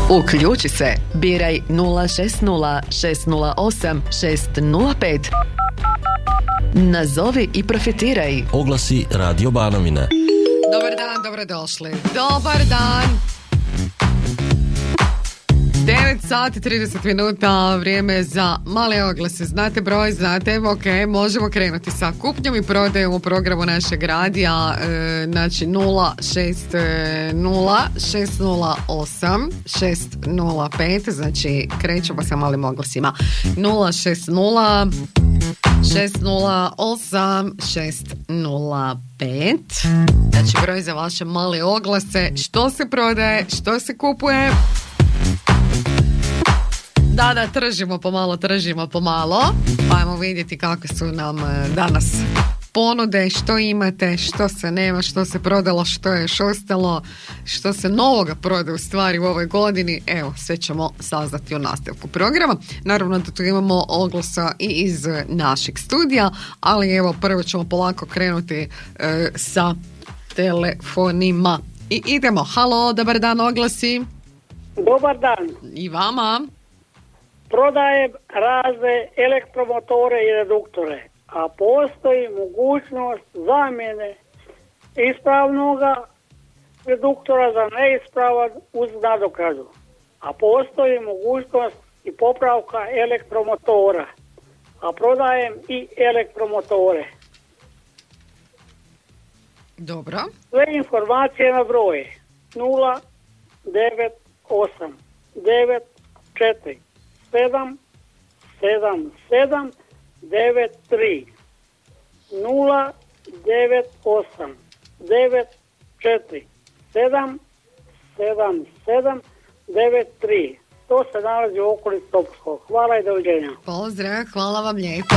Uključi se. Biraj 060 608 605. Nazovi i profitiraj. Oglasi Radio Banovina. Dobar dan, dobrodošli. Dobar dan. 9 sati 30 minuta, vrijeme za male oglase. Znate broj, znate, ok, možemo krenuti sa kupnjom i prodajom u programu našeg radija, znači 060 608 605, znači krećemo sa malim oglasima. 060 608 605, znači broj za vaše male oglase, što se prodaje, što se kupuje. Da, tržimo pomalo. Pa ajmo vidjeti kako su nam danas ponude, što imate, što se nema, što se prodalo, što je još ostalo, što se novoga prodaje u stvari u ovoj godini. Evo, sve ćemo saznati u nastavku programa. Naravno da tu imamo oglasa i iz našeg studija, ali evo prvo ćemo polako krenuti sa telefonima. I idemo. Halo, dobar dan, oglasi. Dobar dan. I vama. Prodajem razne elektromotore i reduktore, a postoji mogućnost zamjene ispravnoga reduktora za neispravan uz nadoknadu, a postoji mogućnost i popravka elektromotora, a prodajem i elektromotore. Dobro. Sve informacije na broj 098 94 7 7 7 9 3 0 9 8 9 4 7 7 7 9 3. To se nalazi u okolici Topovskog. Hvala i doviđenja. Pozdrav, hvala vam lijepo.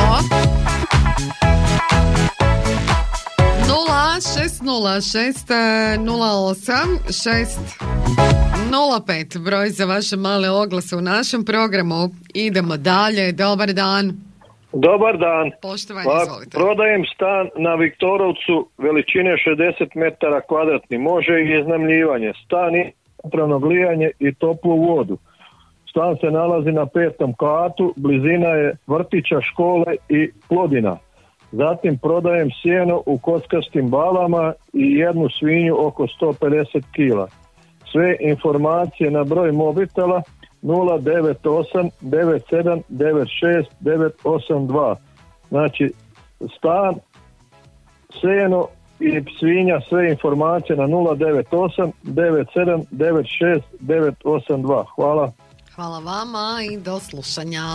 060608605 broj za vaše male oglase u našem programu. Idemo dalje. Dobar dan. Dobar dan. Poštovanje, izvolite. Prodajem stan na Viktorovcu veličine 60 metara kvadratni. Može i iznajmljivanje. Stan ima upravno grijanje i toplu vodu. Stan se nalazi na 5. katu. Blizina je vrtića, škole i Plodina. Zatim prodajem sjeno u kockastim balama i jednu svinju oko 150 kila. Sve informacije na broj mobitela 098 97 96 982. Znači stan, sjeno i svinja, sve informacije na 098 97 96 982. Hvala. Hvala vama i do slušanja.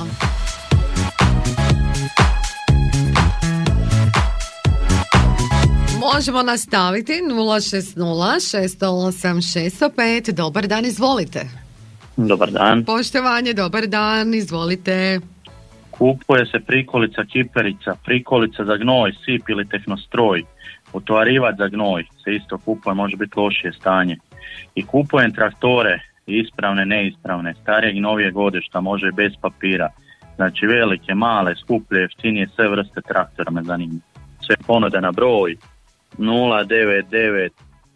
Možemo nastaviti 060-608-605. Dobar dan, izvolite. Dobar dan. Poštovanje, dobar dan, izvolite. Kupuje se prikolica kiperica, prikolica za gnoj, sip ili tehnostroj. Utovarivač za gnoj se isto kupuje, može biti lošije stanje. I kupujem traktore, ispravne, neispravne, starijeg i novije godišta, može i bez papira. Znači velike, male, skuplje, jeftinije, sve vrste traktora me zanima. Sve ponude na broj 099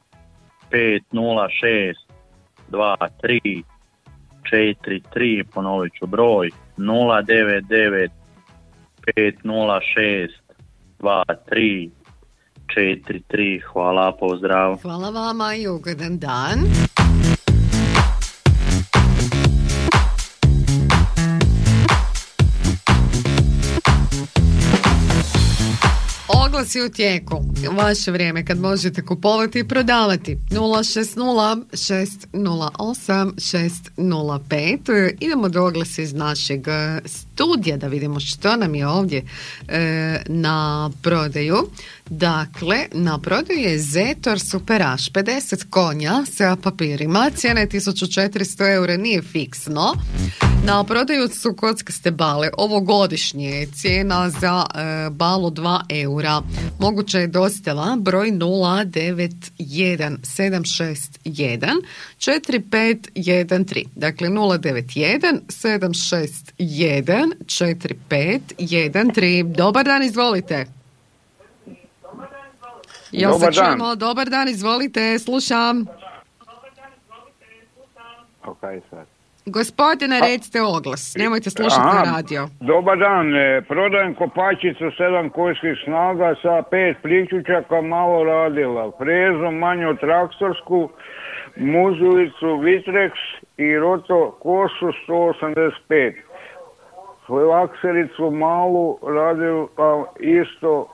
506 23 43, ponovit ću broj 099 506 23 43. Hvala, pozdrav. Hvala vama i ugodan dan. Oglasi u tijeku. Vaše vrijeme kad možete kupovati i prodavati. 060-608-605. Idemo do oglasa iz našeg studija da vidimo što nam je ovdje na prodaju. Dakle, na prodaju je Zetor Superaš 50 konja sa papirima. Cijena je 1400 eura, nije fiksno. Na prodaju su kockaste bale. Ovogodišnje je cijena za balu 2 eura. Moguća je dostava broj 091 761 4513. Dakle 091 761 4513. Dobar dan, izvolite. Jel se čujemo? Dobar dan, izvolite, slušam. Ok, sad. Gospodine, recite oglas, nemojte slušati na radio. Dobar dan, prodajem kopačicu 7 konjskih snaga sa 5 priključaka, malo radila, frezu manju traktorsku, muzulicu Vitrex i roto košu 185. Laksericu malu radila isto,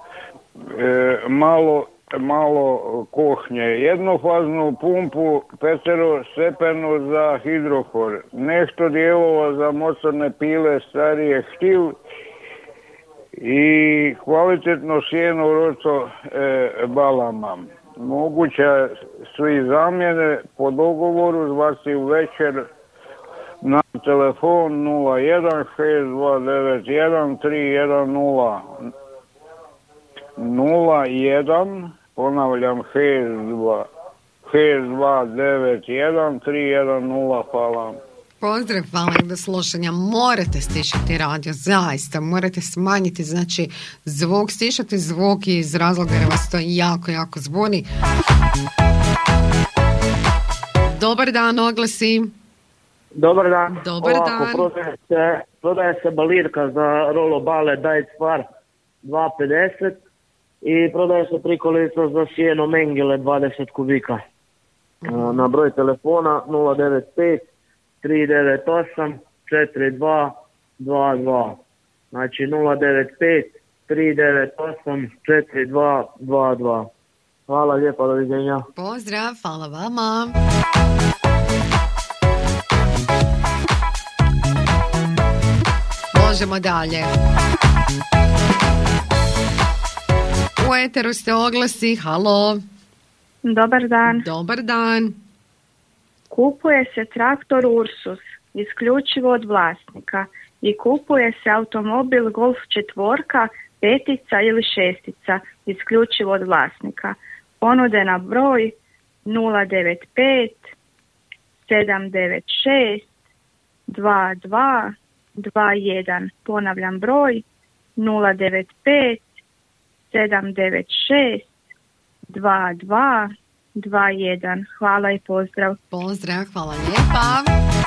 malo kohnje, jednofaznu pumpu peterostepenu za hidrofor, nešto dijelova za motorne pile starije htiv i kvalitetno sjeno roto balama. Moguće su i zamjene po dogovoru, zvati u večer na telefon 01 6291 310 01, ponavljam, 6291 310, hvala. Pozdrav, hvala do slušanja. Morate stišati radio, zaista, morate smanjiti, znači, zvuk, stišati zvuk iz razloga jer vas to jako, jako zbuni. Dobar dan, oglasi. Dobar dan. Dobar dan. Prodaje se balirka za rolo bale Diet Far 2,50 i prodaje se prikolica za sjeno Mengele 20 kubika. Na broj telefona 095 398 4222. Znači 095 398 4222. Hvala lijepa, doviđenja. Pozdrav, hvala vama. Možemo dalje. U eteru ste oglasi, halo. Dobar dan. Dobar dan. Kupuje se traktor Ursus, isključivo od vlasnika, i kupuje se automobil Golf 4, 5 ili 6, isključivo od vlasnika. Ponude na broj 095 796 2221. Ponavljam broj 095 796 2221. Hvala i pozdrav. Pozdrav, hvala lijepa.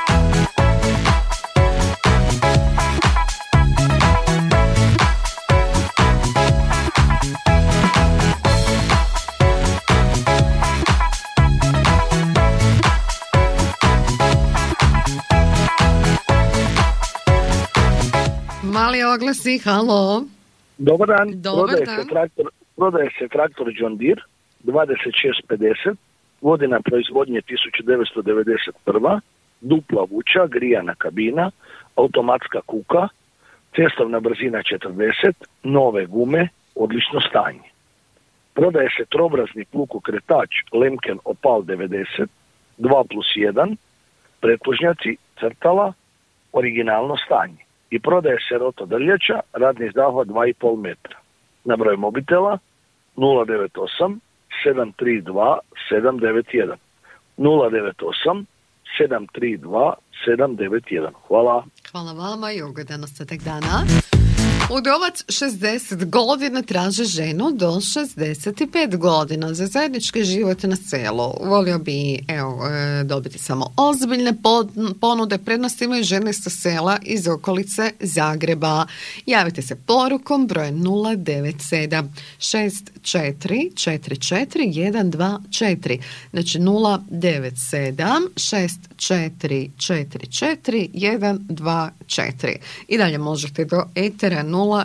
Mali oglasi, halo. Dobar dan. Dobar dan. Prodaje se traktor John Deere 2650, godina proizvodnje 1991, dupla vuča, grijana kabina, automatska kuka, cestovna brzina 40, nove gume, odlično stanje. Prodaje se trobrazni plukokretač Lemken Opal 90, 2+1, pretlužnjaci, crtala, originalno stanje. I prodaje se rotodrljača, radni zahvat 2,5 metra. Na broj mobitela 098 732 791. 098 732 791. Hvala. Hvala vama i ugodan ostatak dana. Udovac 60 godina traže ženu do 65 godina za zajednički život na selu. Volio bi dobiti samo ozbiljne ponude. Prednost imaju žene sa sela iz okolice Zagreba. Javite se porukom broj 097 64 44 124. Znači 097 64 44 124. I dalje možete do etera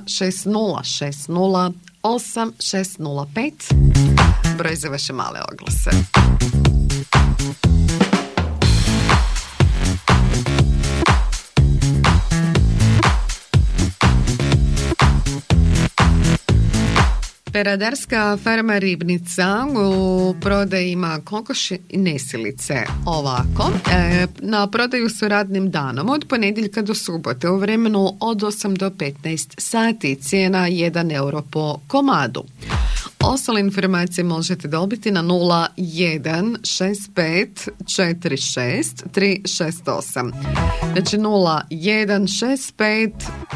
060 60 8605. Broj za vaše male oglase. Peradarska farma Ribnica u prodaji ima kokoši i nesilice. Ovako, na prodaju su radnim danom od ponedjeljka do subote u vremenu od 8 do 15 sati, cijena 1 euro po komadu. Ostale informacije možete dobiti na 0165 46 368. Znači 0165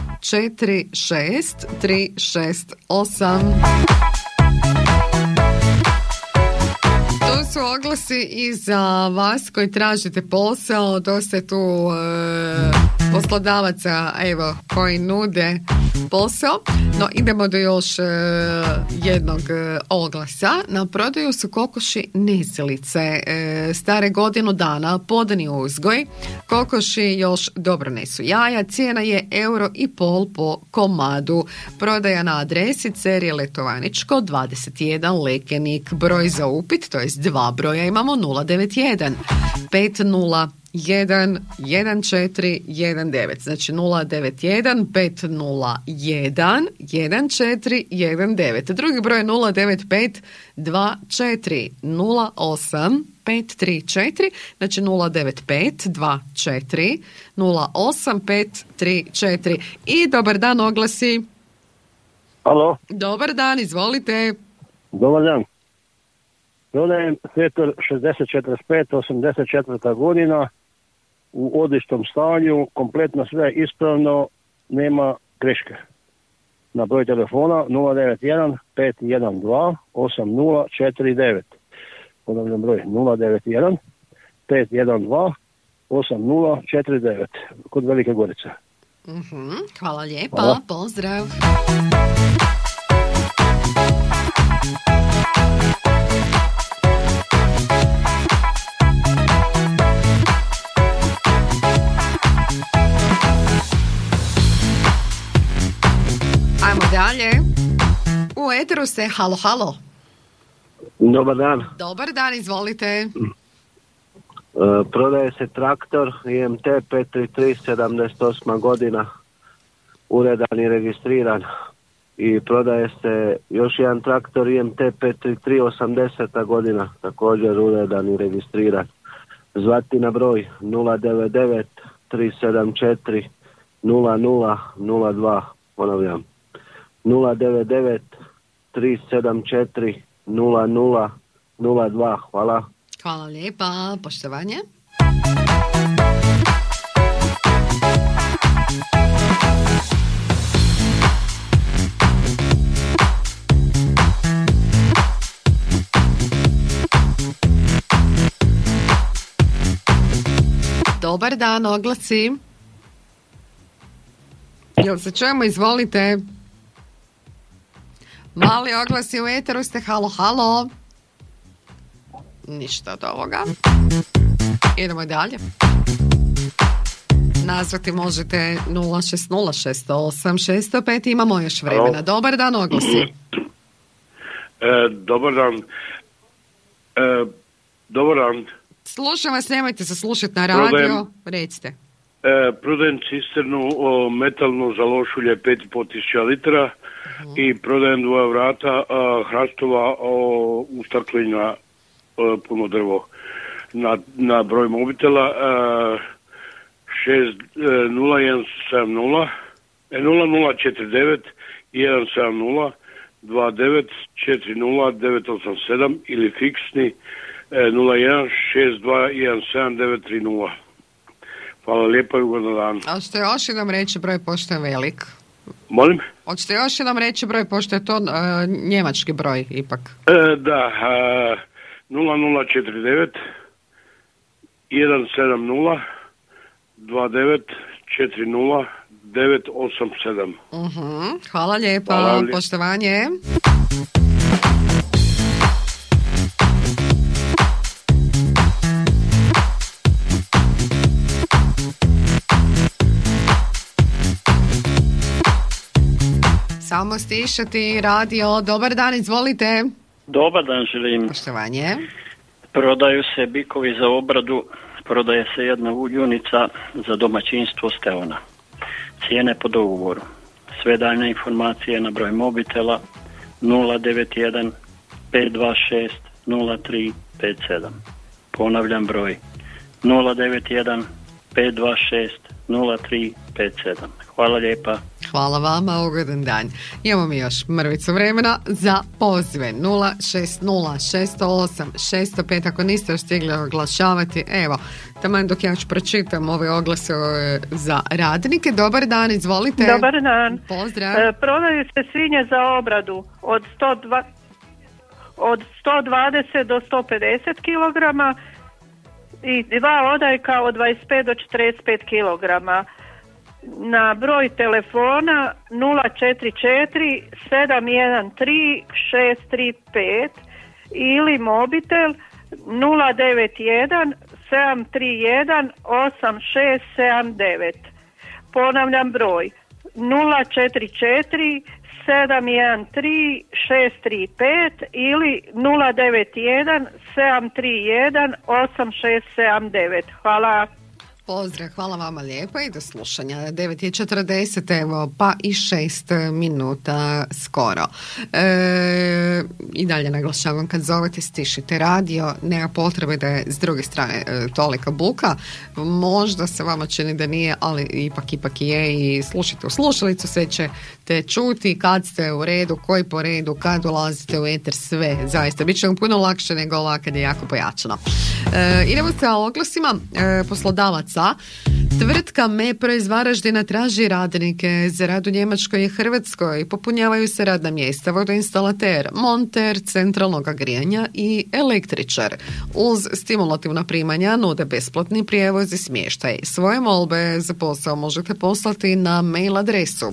46 368. Tu su oglasi i za vas koji tražite posao, dosta je tu poslodavaca, evo, koji nude posao, no idemo do još jednog oglasa. Na prodaju su kokoši nesilice, stare godinu dana, podani uzgoj, kokoši još dobro nesu jaja, cijena je €1,5 po komadu, prodaja na adresi Cerije Letovaničko 21 Lekenik, broj za upit, to jest 2 broja imamo, 091 501 1419, znači 091 501 1419, drugi broj je 095 2408 534, znači 095 24 08 534. I dobar dan, oglasi. Alo. Dobar dan, izvolite. Dobar dan. Prodajem sektor 6045, 84. godina, u odličnom stanju, kompletno sve ispravno, nema greške. Na broj telefona 091 512 8049. Ponavljam broj 091 512 8049 kod Velike Gorice. Hvala lijepa, Hvala. pozdrav. Ajmo dalje. U eteru ste, halo, halo. Dobar dan. Dobar dan, izvolite. Prodaje se traktor IMT 533, 78. godina, uredan i registriran. I prodaje se još jedan traktor IMT 533, 80. godina, također uredan i registriran. Zvati na broj 099 374 0002, ponavljam. 099 374 0002. Hvala. Hvala lijepa, poštovanje. Dobar dan, oglasi. Jel se čujemo, izvolite. Mali oglasi u eteru ste, halo, halo. Ništa od ovoga. Idemo dalje. Nazvati možete 060680605. Imamo još vremena. Halo. Dobar dan, oglasi. Dobar dan. Dobar dan. Slušam vas, nemojte se slušati na radio. Recite. Prodajem cisternu metalnu za lošulje 5.500 litara i prodajem 2 vrata hrastova u staklina puno drvo. Na broj mobitela 00170 0049 170 29 40 987 ili fiksni 0162177930. Hvala lijepo i ugodan dan. A hoćete još jednom reći broj pošto je velik? Molim? Hoćete još jednom reći broj pošto je to njemački broj ipak? Da, 0049 170 29 40 987. Hvala lijepa, Hvala poštovanje. Samo stišati radio. Dobar dan, izvolite. Dobar dan, želim. Poštovanje. Prodaju se bikovi za obradu, prodaje se jedna uljunica za domaćinstvo Steona. Cijene po dogovoru. Sve daljne informacije na broj mobitela 091 526 0357. Ponavljam broj 091 526 0357. Hvala lijepa. Hvala vama, ugodan dan. Imamo mi još mrvicu vremena za pozive 060-608-605. Ako niste još stigli oglašavati, evo, taman dok ja još pročitam ove oglase za radnike. Dobar dan, izvolite. Dobar dan. Pozdrav. Prodaju se svinje za obradu od od 120 do 150 kg i 2 odajka od 25 do 45 kg. Na broj telefona 044 713 635 ili mobitel 091 731 8679. Ponavljam broj 044 713 635 ili 091 731 8679. Hvala. Pozdrav, hvala vama lijepa i do slušanja. 9:40, evo, pa i 6 minuta skoro. I dalje naglašavam, kad zovete stišite radio, nema potrebe da je s druge strane tolika buka. Možda se vama čini da nije, ali ipak je i slušajte u slušalicu, sve ćete čuti kad ste u redu, koji po redu, kad ulazite u eter, sve. Zaista, bit će vam puno lakše nego ovako kad je jako pojačano. Idemo sa oglasima poslodavaca. Tvrtka MEPRO iz Varaždina traži radnike za rad u Njemačkoj i Hrvatskoj. Popunjavaju se radna mjesta vodoinstalater, monter centralnog grijanja i električar. Uz stimulativna primanja nude besplatni prijevoz i smještaj. Svoje molbe za posao možete poslati na mail adresu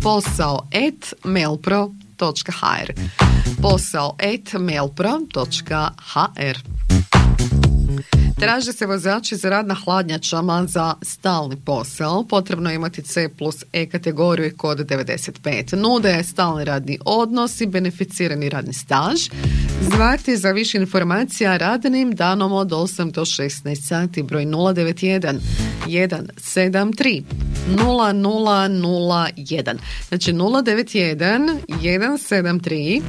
posao@mailpro.hr posao@mailpro.hr. Traže se vozači za rad na hladnjačama za stalni posao. Potrebno je imati C+E kategoriju i kod 95. Nude stalni radni odnos i beneficirani radni staž. Zvati za više informacija radnim danom od 8 do 16 sati. Broj 091 173 0001. Znači 091 173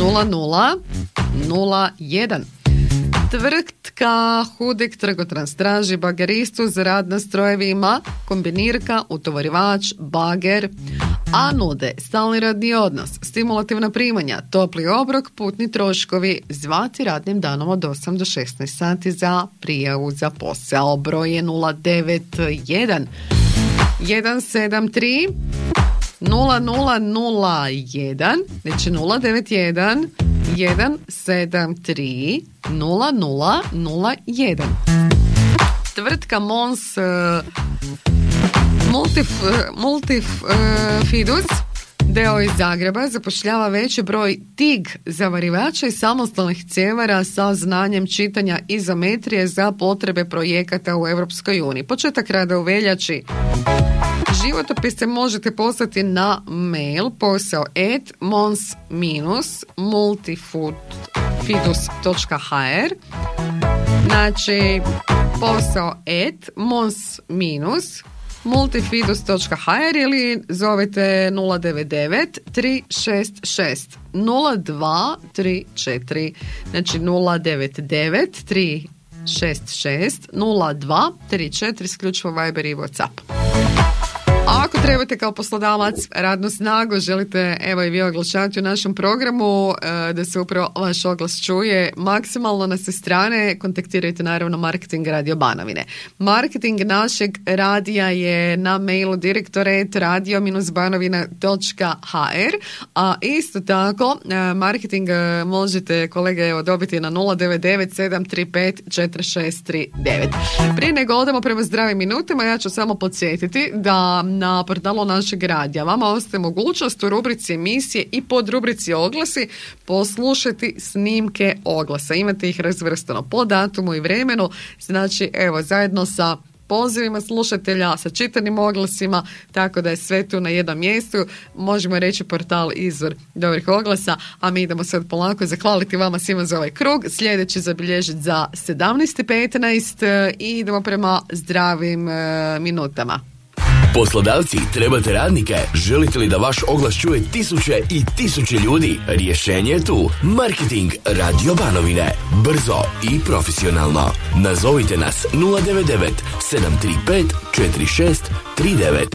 0001. Tvrtka Hudek Trgotrans traži bageristu za rad na strojevima, kombinirka, utovarivač, bager, a nude stalni radni odnos, stimulativna primanja, topli obrok, putni troškovi. Zvati radnim danom od 8 do 16 sati za prijavu za posao. Broj je 091 173 0001, znači 091 173 0001. Tvrtka Mons Multifidus d.o.o. iz Zagreba zapošljava veći broj TIG zavarivača i samostalnih cjevara sa znanjem čitanja izometrije za potrebe projekata u Europskoj uniji. Početak rada u veljači. Životopise možete poslati na mail posao@mons-multifidus.hr. Znači posao@mons-multifidus.hr ili zovete 099 366 0234. Znači 099 366 0234, isključivo Viber i WhatsApp. A ako trebate kao poslodavac radnu snagu, želite evo i vi oglašavati u našem programu, da se upravo vaš oglas čuje maksimalno na sve strane, kontaktirajte naravno Marketing Radio Banovine. Marketing našeg radija je na mailu direktoret.radio-banovina.hr, a isto tako marketing možete, kolege, evo, dobiti na 099-735-4639. Prije nego odemo prema zdravim minutama, ja ću samo podsjetiti da na portalu našeg radija vama ostaje mogućnost u rubrici emisije i pod rubrici oglasi poslušati snimke oglasa. Imate ih razvrstano po datumu i vremenu, znači evo zajedno sa pozivima slušatelja, sa čitanim oglasima, tako da je sve tu na jednom mjestu. Možemo reći portal izvor dobrih oglasa, a mi idemo sad polako zahvaliti vama svima za ovaj krug. Sljedeći zabilježiti za 17:15 i idemo prema zdravim minutama. Poslodavci, trebate radnike? Želite li da vaš oglas čuje tisuće i tisuće ljudi? Rješenje je tu. Marketing Radio Banovine. Brzo i profesionalno. Nazovite nas 099 735 4639.